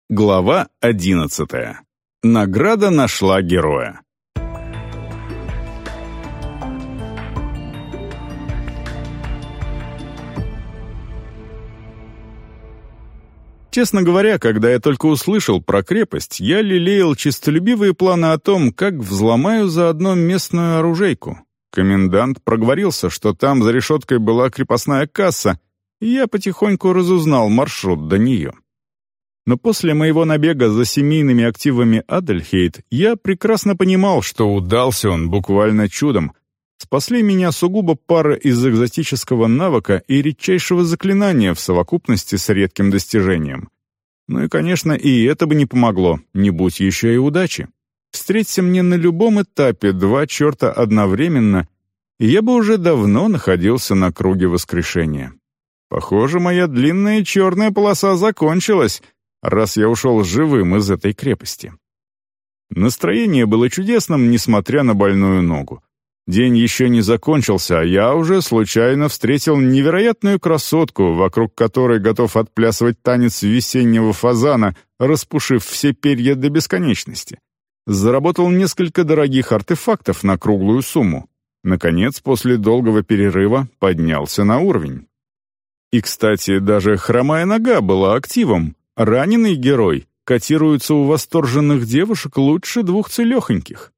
Глава 11. Награда нашла героя. Честно говоря, когда я только услышал про крепость, я лелеял честолюбивые планы о том, как взломаю заодно местную оружейку. Комендант проговорился, что там за решеткой была крепостная касса, и я потихоньку разузнал маршрут до нее. Но после моего набега за семейными активами Адельхейт я прекрасно понимал, что удался он буквально чудом. Спасли меня сугубо пара из экзотического навыка и редчайшего заклинания в совокупности с редким достижением. Ну и, конечно, и это бы не помогло, не будь еще и удачи. Встреться мне на любом этапе два черта одновременно, и я бы уже давно находился на круге воскрешения. Похоже, моя длинная черная полоса закончилась, раз я ушел живым из этой крепости. Настроение было чудесным, несмотря на больную ногу. День еще не закончился, а я уже случайно встретил невероятную красотку, вокруг которой готов отплясывать танец весеннего фазана, распушив все перья до бесконечности. Заработал несколько дорогих артефактов на круглую сумму. Наконец, после долгого перерыва, поднялся на уровень. И, кстати, даже хромая нога была активом. Раненый герой котируется у восторженных девушек лучше двух целехоньких.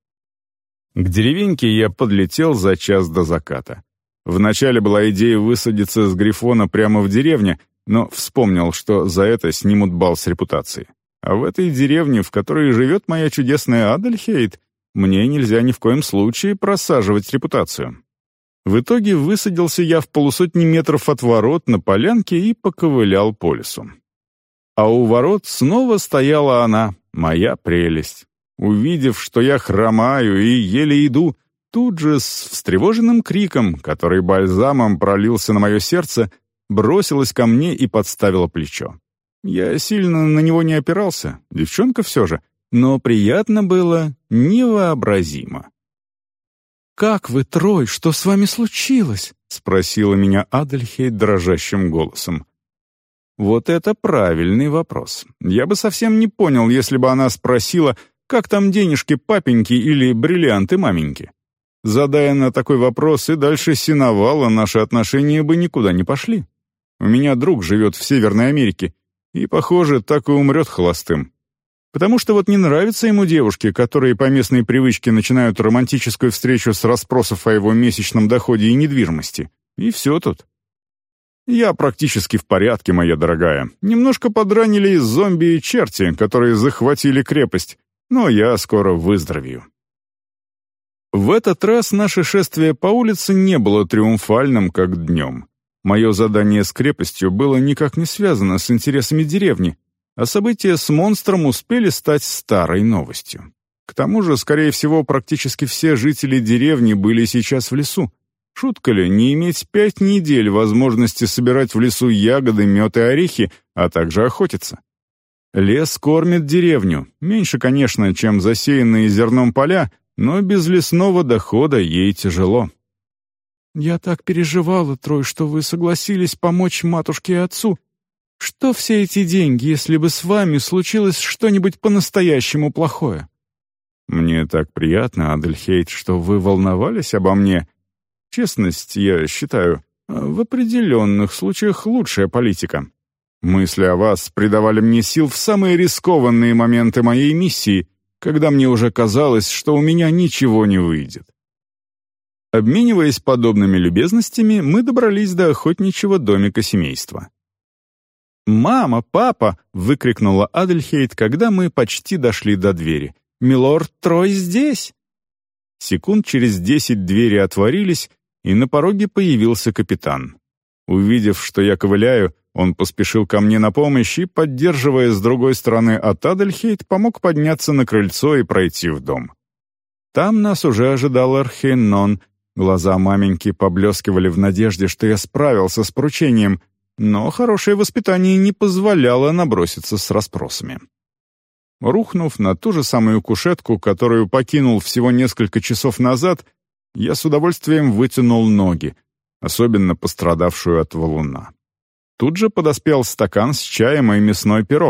К деревеньке я подлетел за час до заката. Вначале была идея высадиться с Грифона прямо в деревне, но вспомнил, что за это снимут балл с репутации. А в этой деревне, в которой живет моя чудесная Адельхейт, мне нельзя ни в коем случае просаживать репутацию. В итоге высадился я в 150 метров от ворот на полянке и поковылял по лесу. А у ворот снова стояла она, моя прелесть. Увидев, что я хромаю и еле иду, тут же с встревоженным криком, который бальзамом пролился на мое сердце, бросилась ко мне и подставила плечо. Я сильно на него не опирался, девчонка все же, но приятно было невообразимо. «Как вы, Трой, что с вами случилось?» — спросила меня Адельхейт дрожащим голосом. Вот это правильный вопрос. Я бы совсем не понял, если бы она спросила, как там денежки папеньки или бриллианты маменьки. Задая на такой вопрос и дальше синовала, наши отношения бы никуда не пошли. У меня друг живет в Северной Америке и, похоже, так и умрет холостым. Потому что вот не нравятся ему девушки, которые по местной привычке начинают романтическую встречу с расспросов о его месячном доходе и недвижимости. И все тут. Я практически в порядке, моя дорогая. Немножко подранили зомби и черти, которые захватили крепость, но я скоро выздоровею. В этот раз наше шествие по улице не было триумфальным, как днем. Мое задание с крепостью было никак не связано с интересами деревни, а события с монстром успели стать старой новостью. К тому же, скорее всего, практически все жители деревни были сейчас в лесу. Шутка ли, не иметь 5 недель возможности собирать в лесу ягоды, мед и орехи, а также охотиться? Лес кормит деревню, меньше, конечно, чем засеянные зерном поля, но без лесного дохода ей тяжело. «Я так переживала, Трой, что вы согласились помочь матушке и отцу. Что все эти деньги, если бы с вами случилось что-нибудь по-настоящему плохое?» «Мне так приятно, Адельхейт, что вы волновались обо мне. Честность, я считаю, в определенных случаях лучшая политика. Мысли о вас придавали мне сил в самые рискованные моменты моей миссии, когда мне уже казалось, что у меня ничего не выйдет». Обмениваясь подобными любезностями, мы добрались до охотничьего домика семейства. «Мама, папа!» — выкрикнула Адельхейт, когда мы почти дошли до двери. «Милорд Трой здесь!» Секунд через 10 двери отворились, и на пороге появился капитан. Увидев, что я ковыляю, он поспешил ко мне на помощь и, поддерживая с другой стороны от Адельхейт, помог подняться на крыльцо и пройти в дом. Там нас уже ожидал Архейнон. Глаза маменьки поблескивали в надежде, что я справился с поручением, но хорошее воспитание не позволяло наброситься с расспросами. Рухнув на ту же самую кушетку, которую покинул всего несколько часов назад, я с удовольствием вытянул ноги, особенно пострадавшую от валуна. Тут же подоспел стакан с чаем и мясной пирог.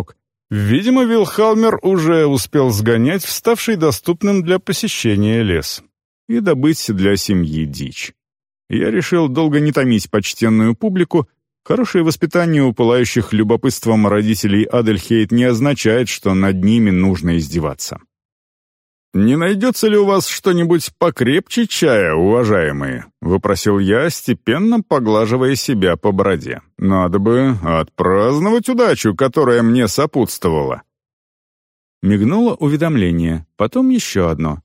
Видимо, Вильхалмер уже успел сгонять в ставший доступным для посещения лес и добыть для семьи дичь. Я решил долго не томить почтенную публику. Хорошее воспитание у пылающих любопытством родителей Адельхейт не означает, что над ними нужно издеваться. «Не найдется ли у вас что-нибудь покрепче чая, уважаемые?» — выпросил я, степенно поглаживая себя по бороде. «Надо бы отпраздновать удачу, которая мне сопутствовала». Мигнуло уведомление, потом еще одно.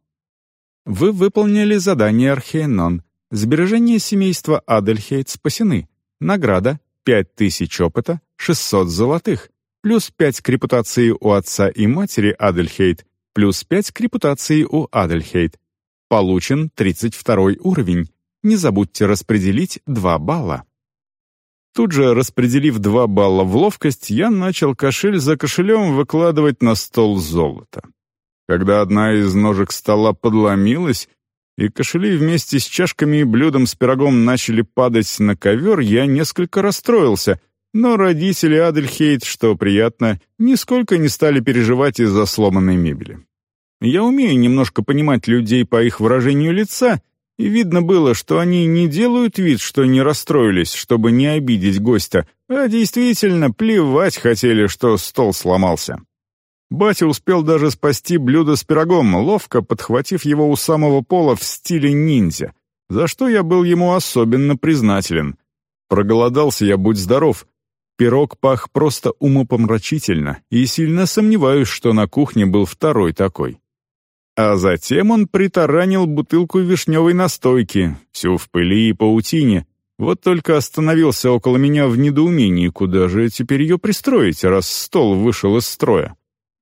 «Вы выполнили задание Архейнон. Сбережения семейства Адельхейт спасены. Награда — 5000 опыта, 600 золотых, плюс 5 к репутации у отца и матери Адельхейт, плюс 5 к репутации у Адельхейт. Получен 32 уровень. Не забудьте распределить 2 балла». Тут же, распределив 2 балла в ловкость, я начал кошель за кошелем выкладывать на стол золото. Когда одна из ножек стола подломилась, и кошели вместе с чашками и блюдом с пирогом начали падать на ковер, я несколько расстроился, но родители Адельхейт, что приятно, нисколько не стали переживать из-за сломанной мебели. Я умею немножко понимать людей по их выражению лица, и видно было, что они не делают вид, что не расстроились, чтобы не обидеть гостя, а действительно плевать хотели, что стол сломался. Батя успел даже спасти блюдо с пирогом, ловко подхватив его у самого пола в стиле ниндзя, за что я был ему особенно признателен. Проголодался я, будь здоров. Пирог пах просто умопомрачительно, и сильно сомневаюсь, что на кухне был второй такой. А затем он притаранил бутылку вишневой настойки, всю в пыли и паутине, вот только остановился около меня в недоумении, куда же теперь ее пристроить, раз стол вышел из строя.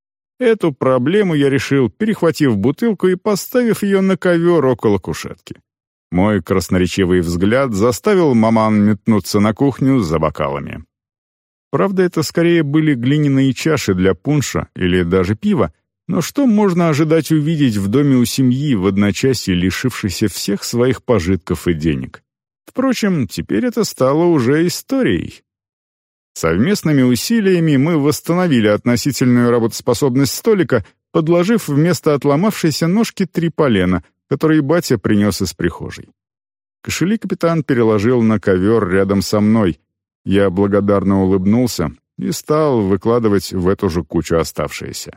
Эту проблему я решил, перехватив бутылку и поставив ее на ковер около кушетки. Мой красноречивый взгляд заставил маман метнуться на кухню за бокалами. Правда, это скорее были глиняные чаши для пунша или даже пива, но что можно ожидать увидеть в доме у семьи, в одночасье лишившейся всех своих пожитков и денег? Впрочем, теперь это стало уже историей. Совместными усилиями мы восстановили относительную работоспособность столика, подложив вместо отломавшейся ножки 3 полена, которые батя принес из прихожей. Кошели капитан переложил на ковер рядом со мной. Я благодарно улыбнулся и стал выкладывать в эту же кучу оставшиеся.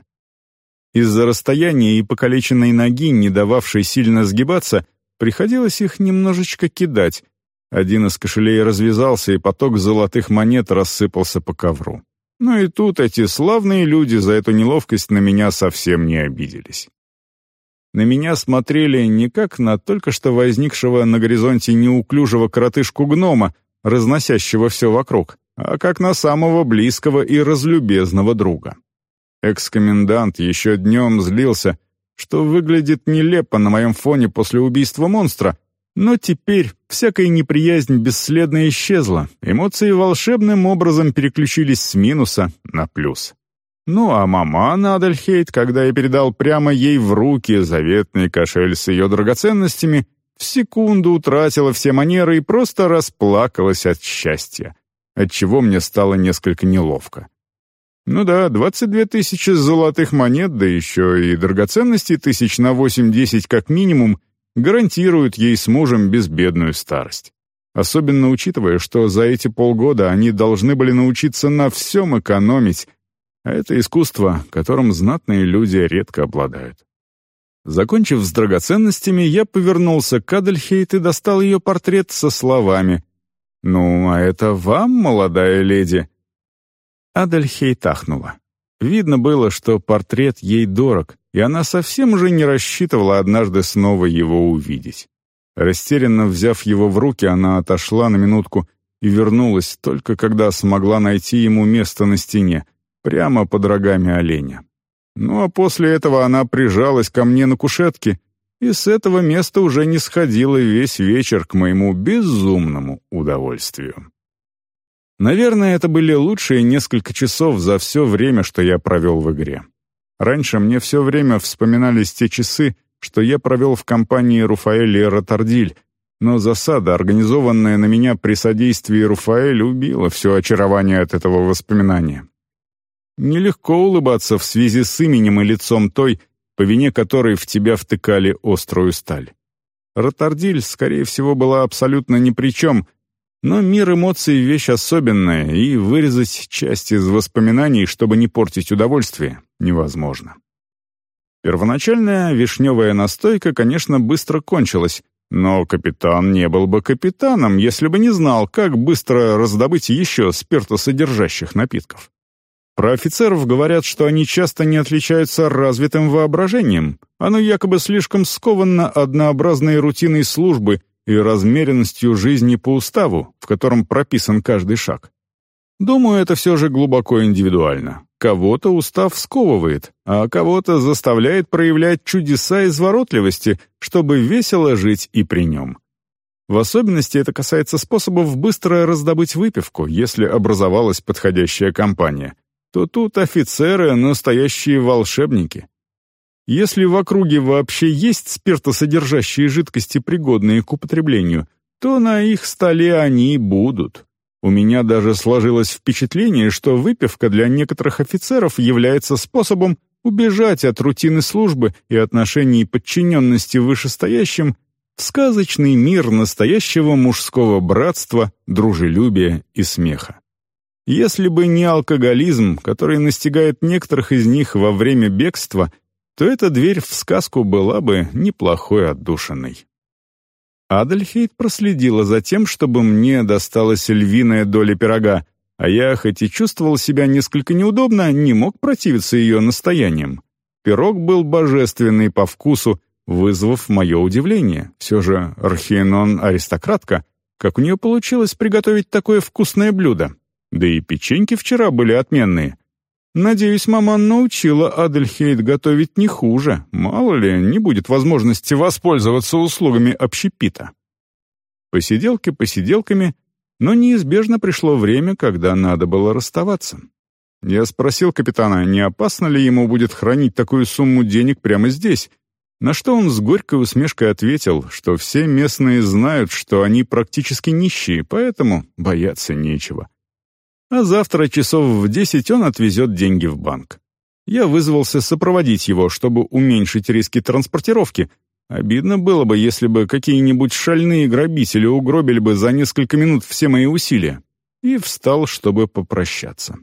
Из-за расстояния и покалеченной ноги, не дававшей сильно сгибаться, приходилось их немножечко кидать. Один из кошелей развязался, и поток золотых монет рассыпался по ковру. Ну и тут эти славные люди за эту неловкость на меня совсем не обиделись. На меня смотрели не как на только что возникшего на горизонте неуклюжего коротышку-гнома, разносящего все вокруг, а как на самого близкого и разлюбезного друга. Экс-комендант еще днем злился, что выглядит нелепо на моем фоне после убийства монстра, но теперь всякая неприязнь бесследно исчезла, эмоции волшебным образом переключились с минуса на плюс. Ну а маман Адельхейт, когда я передал прямо ей в руки заветный кошель с ее драгоценностями, в секунду утратила все манеры и просто расплакалась от счастья, отчего мне стало несколько неловко. Ну да, 22 тысячи золотых монет, да еще и драгоценностей тысяч на 8-10 как минимум, гарантируют ей с мужем безбедную старость. Особенно учитывая, что за эти полгода они должны были научиться на всем экономить, а это искусство, которым знатные люди редко обладают. Закончив с драгоценностями, я повернулся к Адельхейт и достал ее портрет со словами: «Ну, а это вам, молодая леди?» Адельхейт ахнула. Видно было, что портрет ей дорог, и она совсем уже не рассчитывала однажды снова его увидеть. Растерянно взяв его в руки, она отошла на минутку и вернулась только когда смогла найти ему место на стене, прямо под рогами оленя. Ну а после этого она прижалась ко мне на кушетке, и с этого места уже не сходила весь вечер к моему безумному удовольствию. Наверное, это были лучшие несколько часов за все время, что я провел в игре. Раньше мне все время вспоминались те часы, что я провел в компании Руфаэль и Ротардиль, но засада, организованная на меня при содействии Руфаэль, убила все очарование от этого воспоминания. Нелегко улыбаться в связи с именем и лицом той, по вине которой в тебя втыкали острую сталь. Ротардиль, скорее всего, была абсолютно ни при чем, но мир эмоций — вещь особенная, и вырезать часть из воспоминаний, чтобы не портить удовольствие, невозможно. Первоначальная вишневая настойка, конечно, быстро кончилась, но капитан не был бы капитаном, если бы не знал, как быстро раздобыть еще спиртосодержащих напитков. Про офицеров говорят, что они часто не отличаются развитым воображением. Оно якобы слишком сковано однообразной рутиной службы и размеренностью жизни по уставу, в котором прописан каждый шаг. Думаю, это все же глубоко индивидуально. Кого-то устав сковывает, а кого-то заставляет проявлять чудеса изворотливости, чтобы весело жить и при нем. В особенности это касается способов быстро раздобыть выпивку, если образовалась подходящая компания. То тут офицеры — настоящие волшебники. Если в округе вообще есть спиртосодержащие жидкости, пригодные к употреблению, то на их столе они будут. У меня даже сложилось впечатление, что выпивка для некоторых офицеров является способом убежать от рутины службы и отношений подчиненности вышестоящим в сказочный мир настоящего мужского братства, дружелюбия и смеха. Если бы не алкоголизм, который настигает некоторых из них во время бегства, то эта дверь в сказку была бы неплохой отдушиной. Адельхейд проследила за тем, чтобы мне досталась львиная доля пирога, а я, хоть и чувствовал себя несколько неудобно, не мог противиться ее настояниям. Пирог был божественный по вкусу, вызвав мое удивление. Все же Архиенон — аристократка. Как у нее получилось приготовить такое вкусное блюдо? Да и печеньки вчера были отменные. Надеюсь, маман научила Адельхейд готовить не хуже. Мало ли, не будет возможности воспользоваться услугами общепита. Посиделки посиделками, но неизбежно пришло время, когда надо было расставаться. Я спросил капитана, не опасно ли ему будет хранить такую сумму денег прямо здесь, на что он с горькой усмешкой ответил, что все местные знают, что они практически нищие, поэтому бояться нечего. А завтра часов в 10 он отвезет деньги в банк. Я вызвался сопроводить его, чтобы уменьшить риски транспортировки. Обидно было бы, если бы какие-нибудь шальные грабители угробили бы за несколько минут все мои усилия. И встал, чтобы попрощаться.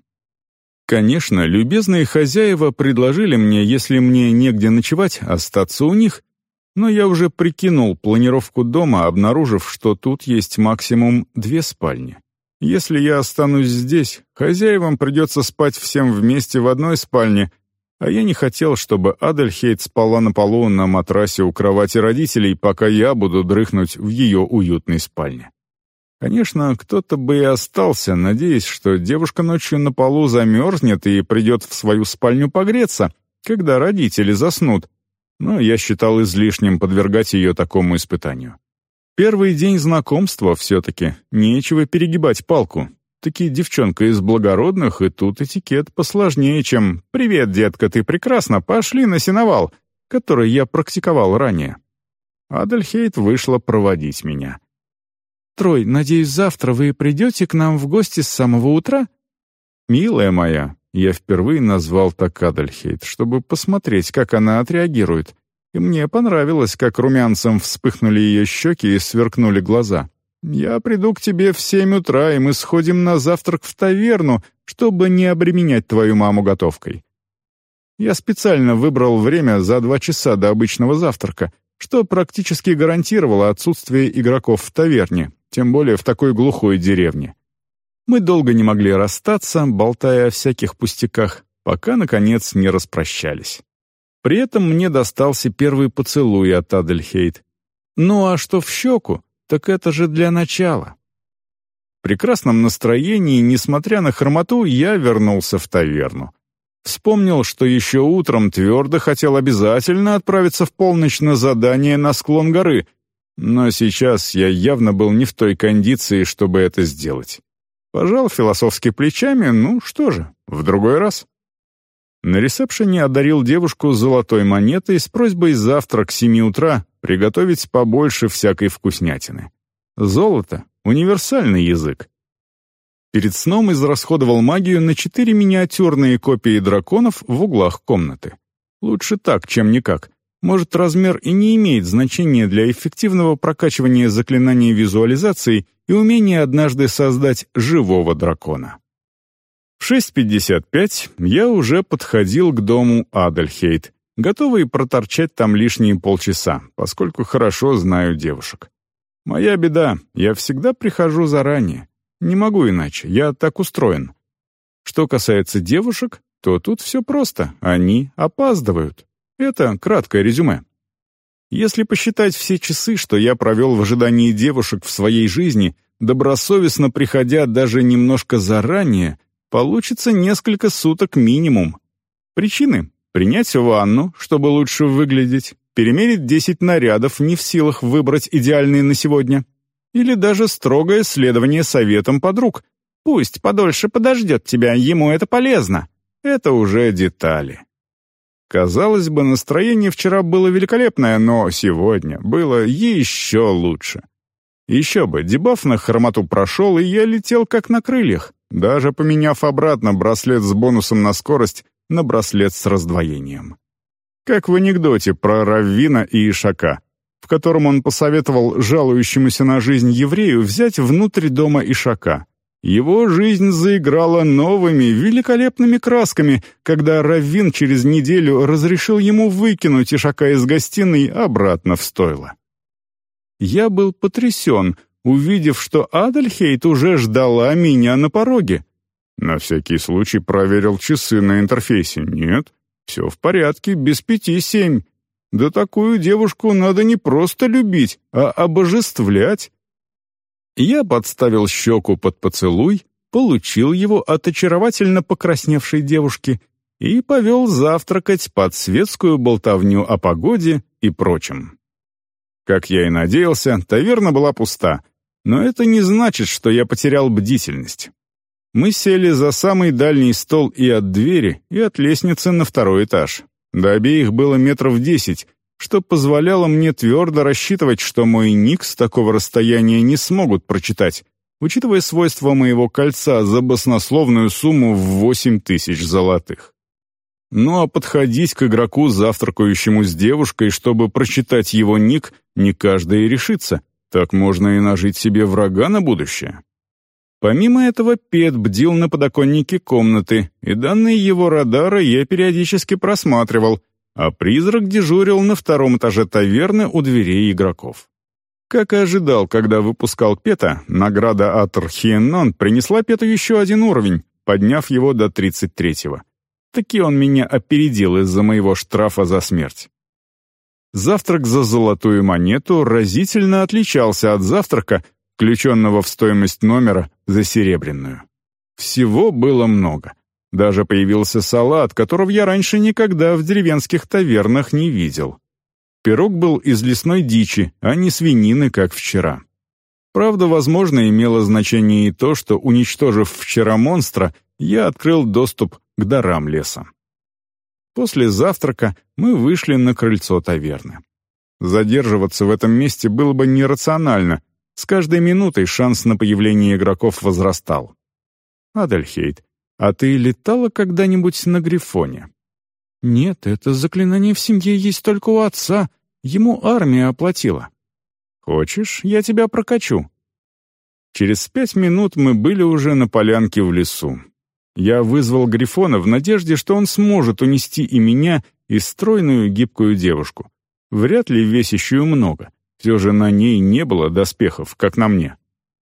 Конечно, любезные хозяева предложили мне, если мне негде ночевать, остаться у них, но я уже прикинул планировку дома, обнаружив, что тут есть максимум 2 спальни. Если я останусь здесь, хозяевам придется спать всем вместе в одной спальне, а я не хотел, чтобы Адельхейд спала на полу на матрасе у кровати родителей, пока я буду дрыхнуть в ее уютной спальне. Конечно, кто-то бы и остался, надеясь, что девушка ночью на полу замерзнет и придет в свою спальню погреться, когда родители заснут, но я считал излишним подвергать ее такому испытанию. Первый день знакомства все-таки, нечего перегибать палку. Таки девчонка из благородных, и тут этикет посложнее, чем «Привет, детка, ты прекрасна, пошли на сеновал», который я практиковал ранее. Адельхейд вышла проводить меня. «Трой, надеюсь, завтра вы придете к нам в гости с самого утра?» «Милая моя», я впервые назвал так Адельхейд, чтобы посмотреть, как она отреагирует. И мне понравилось, как румянцем вспыхнули ее щеки и сверкнули глаза. «Я приду к тебе в 7 утра, и мы сходим на завтрак в таверну, чтобы не обременять твою маму готовкой». Я специально выбрал время за 2 часа до обычного завтрака, что практически гарантировало отсутствие игроков в таверне, тем более в такой глухой деревне. Мы долго не могли расстаться, болтая о всяких пустяках, пока, наконец, не распрощались. При этом мне достался первый поцелуй от Адельхейд. Ну а что в щеку, так это же для начала. В прекрасном настроении, несмотря на хромоту, я вернулся в таверну. Вспомнил, что еще утром твердо хотел обязательно отправиться в полночь на задание на склон горы, но сейчас я явно был не в той кондиции, чтобы это сделать. Пожал философски плечами, ну что же, в другой раз. На ресепшене одарил девушку золотой монетой с просьбой завтра к 7 утра приготовить побольше всякой вкуснятины. Золото — универсальный язык. Перед сном израсходовал магию на 4 миниатюрные копии драконов в углах комнаты. Лучше так, чем никак. Может, размер и не имеет значения для эффективного прокачивания заклинаний визуализации и умения однажды создать живого дракона. В 6:55 я уже подходил к дому Адельхейт, готовый проторчать там лишние полчаса, поскольку хорошо знаю девушек. Моя беда, я всегда прихожу заранее. Не могу иначе, я так устроен. Что касается девушек, то тут все просто, они опаздывают. Это краткое резюме. Если посчитать все часы, что я провел в ожидании девушек в своей жизни, добросовестно приходя даже немножко заранее, получится несколько суток минимум. Причины: принять ванну, чтобы лучше выглядеть, перемерить 10 нарядов, не в силах выбрать идеальный на сегодня, или даже строгое следование советам подруг. Пусть подольше подождет тебя, ему это полезно. Это уже детали. Казалось бы, настроение вчера было великолепное, но сегодня было еще лучше. Еще бы, дебаф на хромоту прошел, и я летел как на крыльях, даже поменяв обратно браслет с бонусом на скорость на браслет с раздвоением. Как в анекдоте про Раввина и Ишака, в котором он посоветовал жалующемуся на жизнь еврею взять внутрь дома Ишака. Его жизнь заиграла новыми, великолепными красками, когда Раввин через неделю разрешил ему выкинуть Ишака из гостиной обратно в стойло. Я был потрясен, увидев, что Адельхейт уже ждала меня на пороге. На всякий случай проверил часы на интерфейсе. Нет, все в порядке, без 5:07. Да такую девушку надо не просто любить, а обожествлять. Я подставил щеку под поцелуй, получил его от очаровательно покрасневшей девушки и повел завтракать под светскую болтовню о погоде и прочем. Как я и надеялся, таверна была пуста, но это не значит, что я потерял бдительность. Мы сели за самый дальний стол и от двери, и от лестницы на 2-й этаж. До обеих было 10 метров, что позволяло мне твердо рассчитывать, что мой ник с такого расстояния не смогут прочитать, учитывая свойства моего кольца за баснословную сумму в 8000 золотых. Ну а подходить к игроку, завтракающему с девушкой, чтобы прочитать его ник, не каждый и решится. Так можно и нажить себе врага на будущее. Помимо этого, Пет бдил на подоконнике комнаты, и данные его радара я периодически просматривал, а призрак дежурил на 2-м этаже таверны у дверей игроков. Как и ожидал, когда выпускал Пета, награда от Рхиеннон принесла Пету еще 1 уровень, подняв его до 33-го. Таки он меня опередил из-за моего штрафа за смерть. Завтрак за золотую монету разительно отличался от завтрака, включенного в стоимость номера за серебряную. Всего было много. Даже появился салат, которого я раньше никогда в деревенских тавернах не видел. Пирог был из лесной дичи, а не свинины, как вчера. Правда, возможно, имело значение и то, что, уничтожив вчера монстра, я открыл доступ к дарам леса. После завтрака мы вышли на крыльцо таверны. Задерживаться в этом месте было бы нерационально. С каждой минутой шанс на появление игроков возрастал. «Адельхейт, а ты летала когда-нибудь на Грифоне?» «Нет, это заклинание в семье есть только у отца. Ему армия оплатила». «Хочешь, я тебя прокачу?» Через 5 минут мы были уже на полянке в лесу. Я вызвал Грифона в надежде, что он сможет унести и меня, и стройную гибкую девушку. Вряд ли весящую много. Все же на ней не было доспехов, как на мне.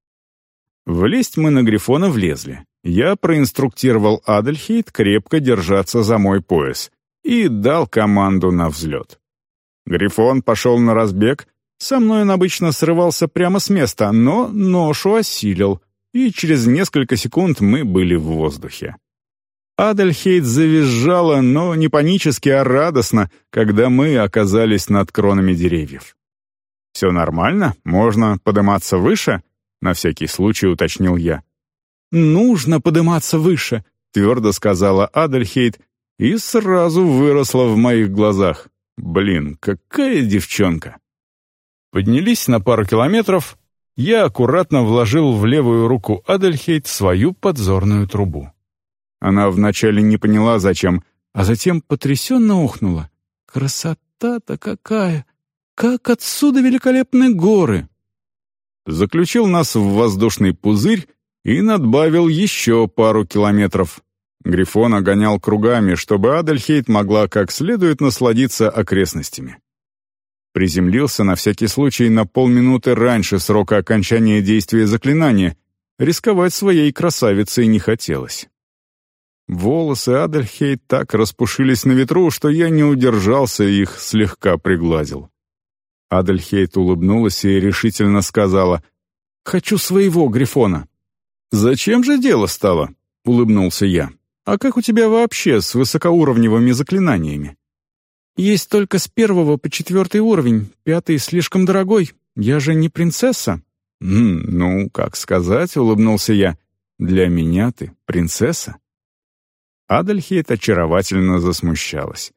Влезть мы на Грифона влезли. Я проинструктировал Адельхейт крепко держаться за мой пояс и дал команду на взлет. Грифон пошел на разбег. Со мной он обычно срывался прямо с места, но ношу осилил, и через несколько секунд мы были в воздухе. Адельхейт завизжала, но не панически, а радостно, когда мы оказались над кронами деревьев. «Все нормально? Можно подниматься выше?» — на всякий случай уточнил я. «Нужно подниматься выше», — твердо сказала Адельхейт, и сразу выросла в моих глазах. Блин, какая девчонка! Поднялись на пару километров, Я аккуратно вложил в левую руку Адельхейт свою подзорную трубу. Она вначале не поняла, зачем, а затем потрясенно ухнула. «Красота-то какая! Как отсюда великолепны горы!» Заключил нас в воздушный пузырь и надбавил еще пару километров. Грифон гонял кругами, чтобы Адельхейт могла как следует насладиться окрестностями. Приземлился на всякий случай на полминуты раньше срока окончания действия заклинания. Рисковать своей красавицей не хотелось. Волосы Адельхейт так распушились на ветру, что я не удержался и их слегка пригладил. Адельхейт улыбнулась и решительно сказала: «Хочу своего Грифона». «Зачем же дело стало?» — улыбнулся я. «А как у тебя вообще с высокоуровневыми заклинаниями?» «Есть только с 1 по 4 уровень, 5 слишком дорогой. Я же не принцесса». «Ну, как сказать», — улыбнулся я. «Для меня ты принцесса». Адельхейт очаровательно засмущалась.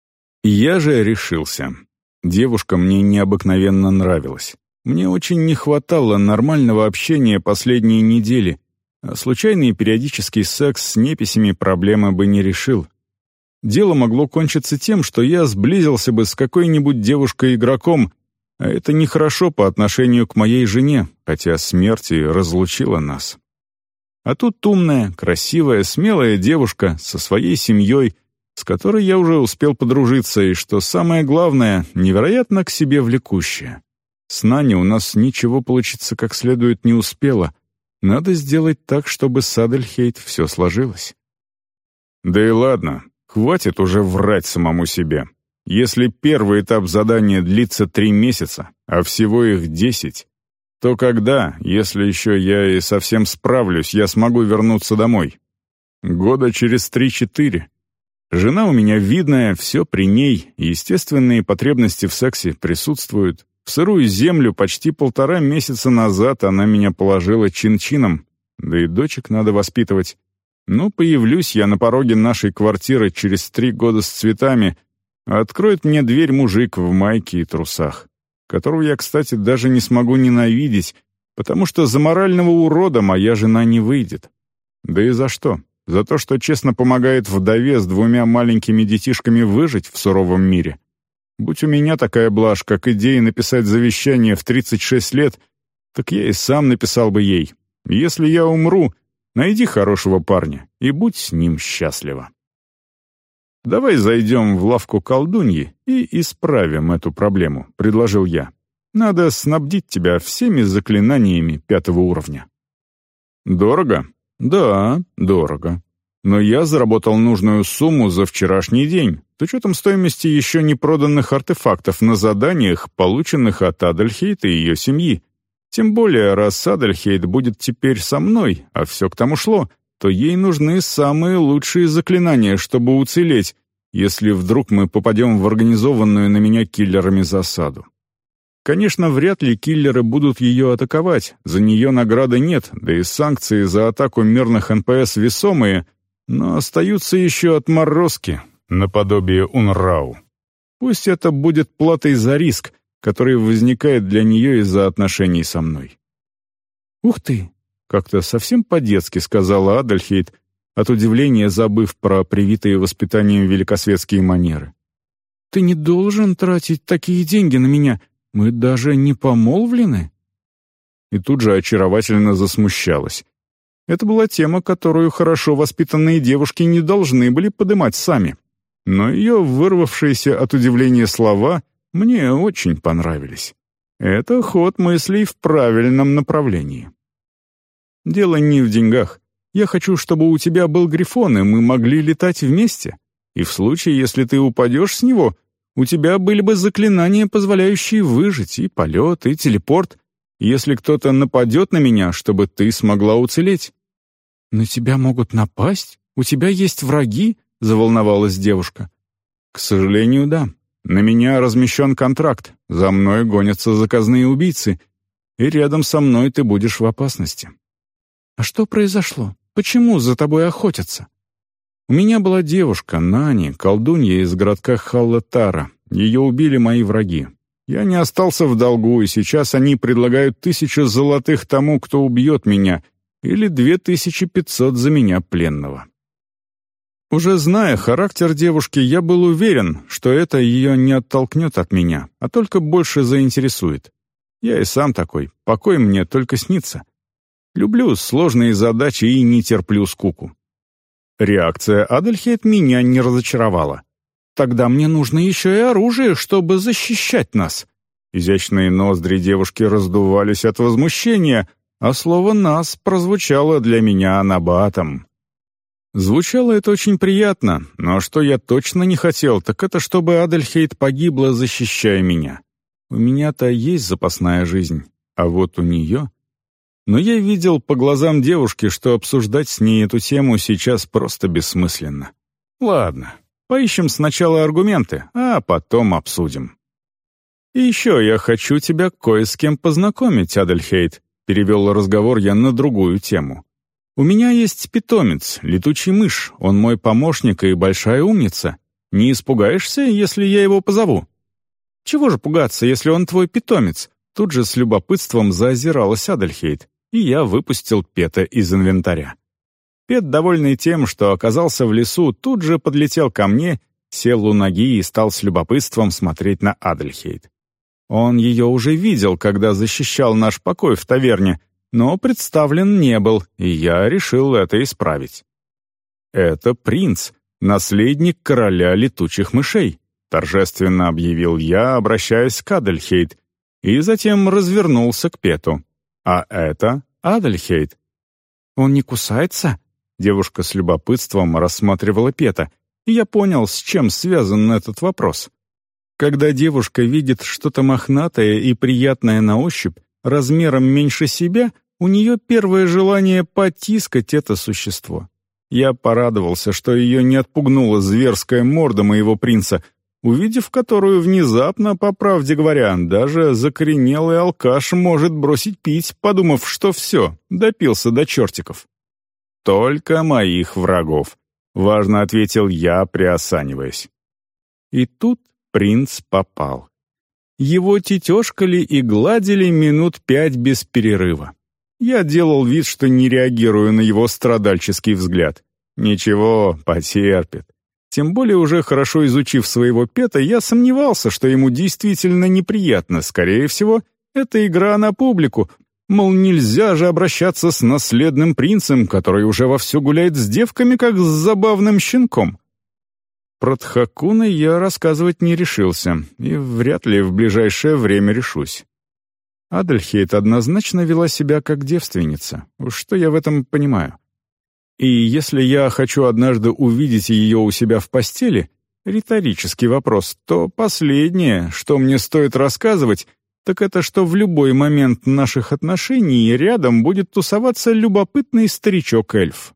Я же решился. Девушка мне необыкновенно нравилась. Мне очень не хватало нормального общения последние недели, а случайный периодический секс с неписями проблемы бы не решил. Дело могло кончиться тем, что я сблизился бы с какой-нибудь девушкой-игроком, а это нехорошо по отношению к моей жене, хотя смерть и разлучила нас. А тут умная, красивая, смелая девушка со своей семьей, с которой я уже успел подружиться, и, что самое главное, невероятно к себе влекущая. С Наней у нас ничего получиться как следует не успело. Надо сделать так, чтобы с Адельхейт все сложилось. Да и ладно. Хватит уже врать самому себе. Если первый этап задания длится 3 месяца, а всего их 10, то когда, если еще я и совсем справлюсь, я смогу вернуться домой? Года через 3-4. Жена у меня видная, все при ней, естественные потребности в сексе присутствуют. В сырую землю почти 1,5 месяца назад она меня положила чин-чином, да и дочек надо воспитывать. Ну, появлюсь я на пороге нашей квартиры через 3 года с цветами, а откроет мне дверь мужик в майке и трусах, которого я, кстати, даже не смогу ненавидеть, потому что за морального урода моя жена не выйдет. Да и за что? За то, что честно помогает вдове с 2 маленькими детишками выжить в суровом мире. Будь у меня такая блажь, как идея написать завещание в 36 лет, так я и сам написал бы ей: «Если я умру, найди хорошего парня и будь с ним счастлива». «Давай зайдем в лавку колдуньи и исправим эту проблему», — предложил я. «Надо снабдить тебя всеми заклинаниями 5 уровня». «Дорого?» «Да, дорого. Но я заработал нужную сумму за вчерашний день, с учетом стоимости еще не проданных артефактов на заданиях, полученных от Адельхейт и ее семьи. Тем более, раз Адельхейт будет теперь со мной, а все к тому шло, то ей нужны самые лучшие заклинания, чтобы уцелеть, если вдруг мы попадем в организованную на меня киллерами засаду. Конечно, вряд ли киллеры будут ее атаковать, за нее награды нет, да и санкции за атаку мирных НПС весомые, но остаются еще отморозки, наподобие Унрау. Пусть это будет платой за риск, который возникает для нее из-за отношений со мной. «Ух ты!» — как-то совсем по-детски сказала Адельхейт, от удивления забыв про привитые воспитанием великосветские манеры. «Ты не должен тратить такие деньги на меня. Мы даже не помолвлены?» И тут же очаровательно засмущалась. Это была тема, которую хорошо воспитанные девушки не должны были подымать сами. Но ее вырвавшиеся от удивления слова мне очень понравились. Это ход мыслей в правильном направлении. «Дело не в деньгах. Я хочу, чтобы у тебя был Грифон, и мы могли летать вместе. И в случае, если ты упадешь с него, у тебя были бы заклинания, позволяющие выжить, и полет, и телепорт, если кто-то нападет на меня, чтобы ты смогла уцелеть». «На тебя могут напасть? У тебя есть враги?» — заволновалась девушка. «К сожалению, да. На меня размещен контракт, за мной гонятся заказные убийцы, и рядом со мной ты будешь в опасности». «А что произошло? Почему за тобой охотятся?» «У меня была девушка, Нани, колдунья из городка Халлатара. Ее убили мои враги. Я не остался в долгу, и сейчас они предлагают 1000 золотых тому, кто убьет меня, или 2500 за меня пленного. Уже зная характер девушки, я был уверен, что это ее не оттолкнет от меня, а только больше заинтересует. Я и сам такой, покой мне только снится. Люблю сложные задачи и не терплю скуку. Реакция Адельхейт меня не разочаровала. «Тогда мне нужно еще и оружие, чтобы защищать нас». Изящные ноздри девушки раздувались от возмущения, а слово «нас» прозвучало для меня набатом. Звучало это очень приятно, но что я точно не хотел, так это чтобы Адельхейт погибла, защищая меня. У меня-то есть запасная жизнь, а вот у нее... Но я видел по глазам девушки, что обсуждать с ней эту тему сейчас просто бессмысленно. Ладно, поищем сначала аргументы, а потом обсудим. «И еще я хочу тебя кое с кем познакомить, Адельхейт», — перевел разговор я на другую тему. «У меня есть питомец, летучий мышь, он мой помощник и большая умница. Не испугаешься, если я его позову?» «Чего же пугаться, если он твой питомец?» Тут же с любопытством заозиралась Адельхейт, и я выпустил Пета из инвентаря. Пет, довольный тем, что оказался в лесу, тут же подлетел ко мне, сел у ноги и стал с любопытством смотреть на Адельхейт. Он ее уже видел, когда защищал наш покой в таверне, но представлен не был, и я решил это исправить. «Это принц, наследник короля летучих мышей», торжественно объявил я, обращаясь к Адельхейт, и затем развернулся к Пету. «А это Адельхейт». «Он не кусается?» Девушка с любопытством рассматривала Пета, и я понял, с чем связан этот вопрос. Когда девушка видит что-то мохнатое и приятное на ощупь, размером меньше себя, у нее первое желание потискать это существо. Я порадовался, что ее не отпугнула зверская морда моего принца, увидев которую внезапно, по правде говоря, даже закоренелый алкаш может бросить пить, подумав, что все, допился до чертиков. «Только моих врагов», — важно ответил я, приосаниваясь. И тут принц попал. Его тетешкали и гладили минут 5 без перерыва. Я делал вид, что не реагирую на его страдальческий взгляд. Ничего, потерпит. Тем более, уже хорошо изучив своего Пета, я сомневался, что ему действительно неприятно. Скорее всего, это игра на публику. Мол, нельзя же обращаться с наследным принцем, который уже вовсю гуляет с девками, как с забавным щенком. Про Тхакуна я рассказывать не решился, и вряд ли в ближайшее время решусь. Адельхейт однозначно вела себя как девственница. Уж что я в этом понимаю. И если я хочу однажды увидеть ее у себя в постели, риторический вопрос, то последнее, что мне стоит рассказывать, так это что в любой момент наших отношений рядом будет тусоваться любопытный старичок-эльф.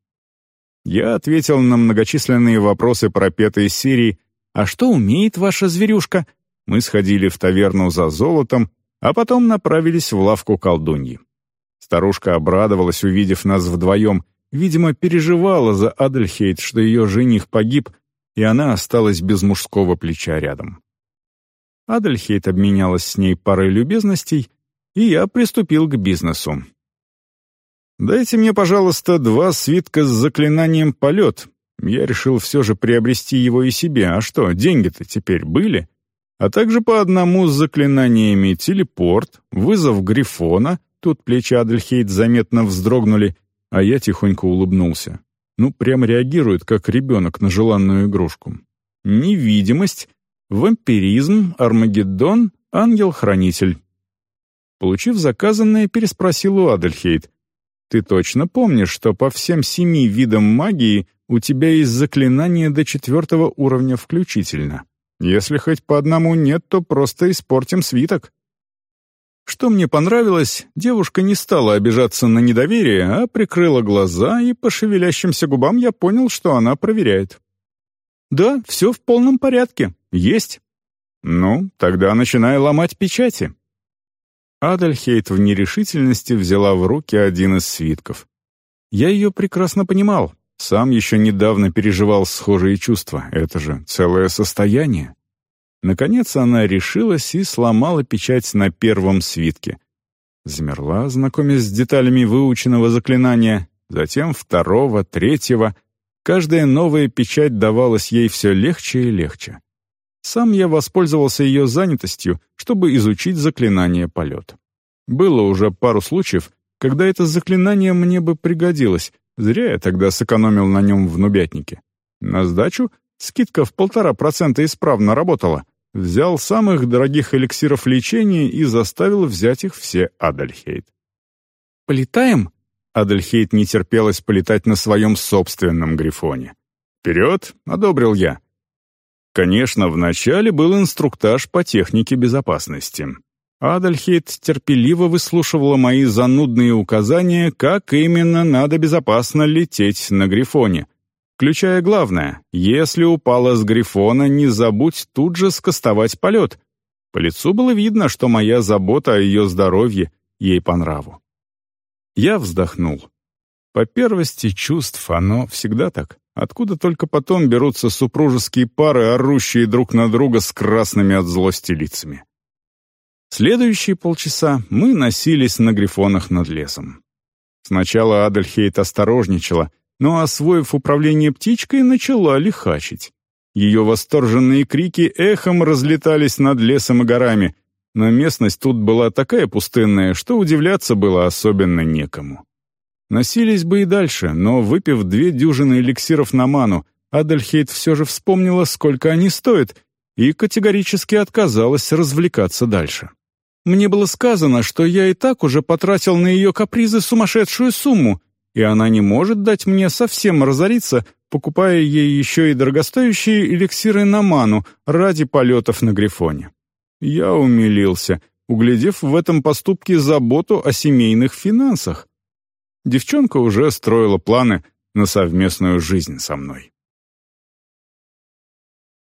Я ответил на многочисленные вопросы про Пета из серии «А что умеет ваша зверюшка?» Мы сходили в таверну за золотом, а потом направились в лавку колдуньи. Старушка обрадовалась, увидев нас вдвоем, видимо, переживала за Адельхейт, что ее жених погиб, и она осталась без мужского плеча рядом. Адельхейт обменялась с ней парой любезностей, и я приступил к бизнесу. «Дайте мне, пожалуйста, 2 свитка с заклинанием «Полет». Я решил все же приобрести его и себе, а что, деньги-то теперь были? А также по одному с заклинаниями «Телепорт», «Вызов Грифона», тут плечи Адельхейт заметно вздрогнули, а я тихонько улыбнулся. Ну, прямо реагирует, как ребенок на желанную игрушку. Невидимость, вампиризм, Армагеддон, ангел-хранитель. Получив заказанное, переспросил у Адельхейт. «Ты точно помнишь, что по всем 7 видам магии у тебя есть заклинания до 4 уровня включительно? Если хоть по одному нет, то просто испортим свиток». Что мне понравилось, девушка не стала обижаться на недоверие, а прикрыла глаза, и по шевелящимся губам я понял, что она проверяет. «Да, все в полном порядке. Есть». «Ну, тогда начинай ломать печати». Адельхейт в нерешительности взяла в руки один из свитков. Я ее прекрасно понимал. Сам еще недавно переживал схожие чувства. Это же целое состояние. Наконец она решилась и сломала печать на первом свитке. Замерла, знакомясь с деталями выученного заклинания, затем второго, третьего. Каждая новая печать давалась ей все легче и легче. Сам я воспользовался ее занятостью, чтобы изучить заклинание полет. Было уже пару случаев, когда это заклинание мне бы пригодилось, зря я тогда сэкономил на нем в нубятнике. На сдачу скидка в 1,5% исправно работала. Взял самых дорогих эликсиров лечения и заставил взять их все Адельхейд. «Полетаем?» Адельхейд не терпелось полетать на своем собственном грифоне. «Вперед!» — одобрил я. Конечно, вначале был инструктаж по технике безопасности. Адельхейд терпеливо выслушивала мои занудные указания, как именно надо безопасно лететь на грифоне. Включая главное, если упала с грифона, не забудь тут же скостовать полет. По лицу было видно, что моя забота о ее здоровье ей по нраву. Я вздохнул. По первости чувств оно всегда так. Откуда только потом берутся супружеские пары, орущие друг на друга с красными от злости лицами. Следующие полчаса мы носились на грифонах над лесом. Сначала Адельхейд осторожничала, но, освоив управление птичкой, начала лихачить. Ее восторженные крики эхом разлетались над лесом и горами, но местность тут была такая пустынная, что удивляться было особенно некому. Носились бы и дальше, но, выпив 2 дюжины эликсиров на ману, Адельхейд все же вспомнила, сколько они стоят, и категорически отказалась развлекаться дальше. Мне было сказано, что я и так уже потратил на ее капризы сумасшедшую сумму, и она не может дать мне совсем разориться, покупая ей еще и дорогостоящие эликсиры на ману ради полетов на грифоне. Я умилился, углядев в этом поступке заботу о семейных финансах. Девчонка уже строила планы на совместную жизнь со мной.